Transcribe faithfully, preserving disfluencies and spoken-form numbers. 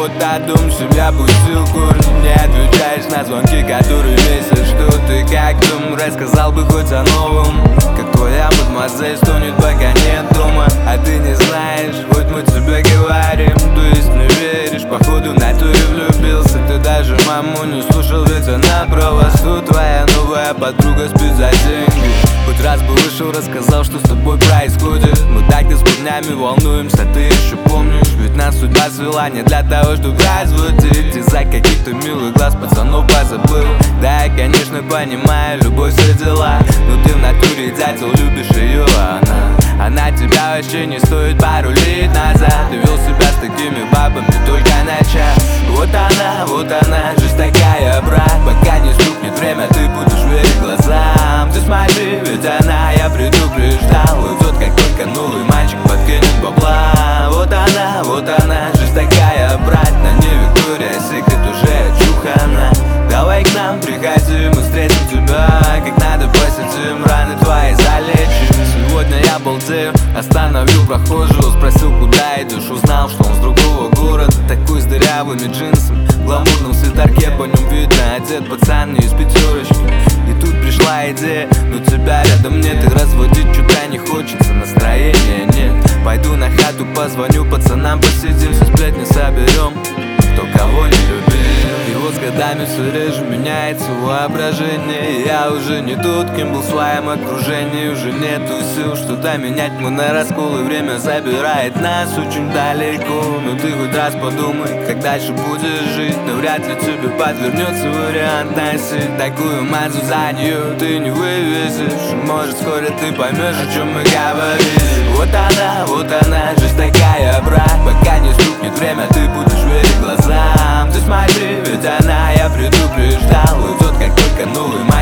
вот о дом, семья пустил корни. Не отвечаешь на звонки, которые месяц. Что ты, как там, рассказал бы хоть о новом. Как твоя мадемуазель стонет, пока нет дома. А ты не знаешь, хоть мы тебе говорим. То есть не веришь, походу в натуре влюбился. Ты даже маму не слушал, ведь она права. Что твоя новая подруга спит за деньги. Хоть раз бы вышел, рассказал, что с тобой происходит. Мы так-то с парнями волнуемся, ты еще помнишь. Ведь нас судьба свела не для того, чтобы разводить. Из-за каких-то милых глаз пацанов позабыл. Да, я, конечно, понимаю, любовь все дела. Но ты в натуре, дятел, любишь ее, а она Она тебя вообще не стоит пару лет назад. Ты вел себя с такими бабами только на час. Вот она, вот она, жизнь такая, брат. Пока не стукнет время, ты будешь верить глазам. Ты смотри, ведь она, я предупреждал. Уйдет, как только новый мальчик подкинет бабла. Вот она, вот она, жизнь такая, брат. На ней Виктория Секрет уже чухана. Давай к нам, приходи, мы встретим тебя. Как надо, посетим, раны твои залечим. Сегодня я балдею, остановил прохожего. Спросил, куда идешь, узнал, что он с другого города. Такой с дырявыми джинсами, в гламурном свитерке. По нем видно, одет пацан не из пятерочки. И тут пришла идея, но тебя рядом нет. И разводить что-то не хочется, настроения нет. Пойду на хату, позвоню пацанам, посидим, все сплетни соберем. Кто кого не любит. И вот с годами все реже меняется воображение. Я уже не тот, кем был в своем окружении. Уже нету сил что-то менять, мы на раскол. И время забирает нас очень далеко. Но ты хоть раз подумай, как дальше будешь жить. Но вряд ли тебе подвернется вариант носить такую мазу, за нее ты не вывезешь. Может вскоре ты поймешь, о чем мы говорили. Вот она, вот она, жизнь такая, брат. Пока не стукнет время, ты будешь верить глазам. Ты смотри, ведь она, я предупреждал. Уйдет, как только новый мальчик